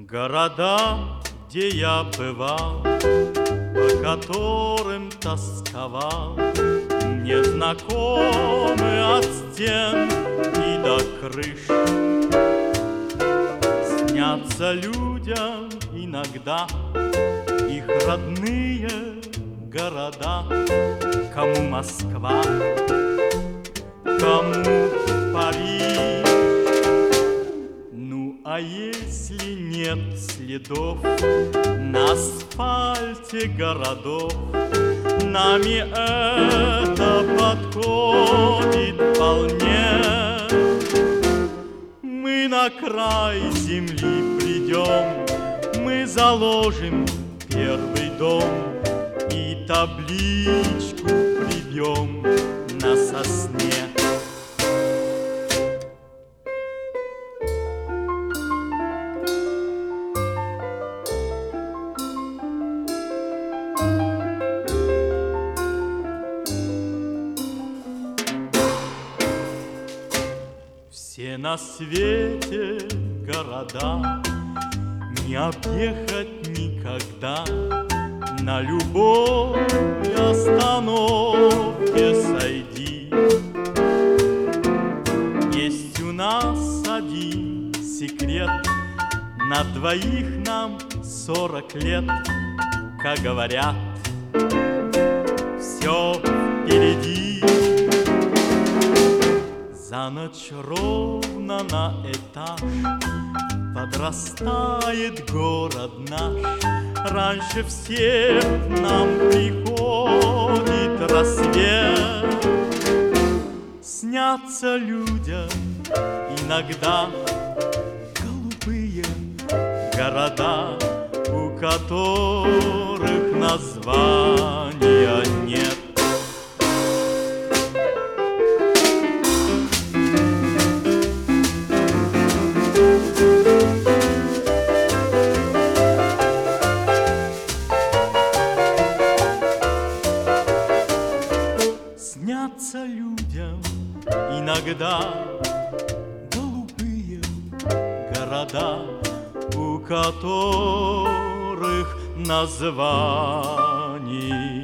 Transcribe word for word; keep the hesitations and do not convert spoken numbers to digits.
Города, где я бывал, по которым тосковал, мне знакомы от стен и до крыш. Снятся людям иногда их родные города, кому Москва, кому Париж. Ну, а если нет следов на асфальте городов, нами это подходит вполне. Мы на край земли придем, мы заложим первый дом и табличку прибьем на сосне. Все на свете города не объехать никогда, на любой остановке сойди. Есть у нас один секрет, на двоих нам сорок лет, как говорят, все впереди. За ночь ровно на этаж подрастает город наш. Раньше всех нам приходит рассвет. Снятся людям иногда голубые города, у которых названия нет. Снятся людям иногда голубые города, у которых названий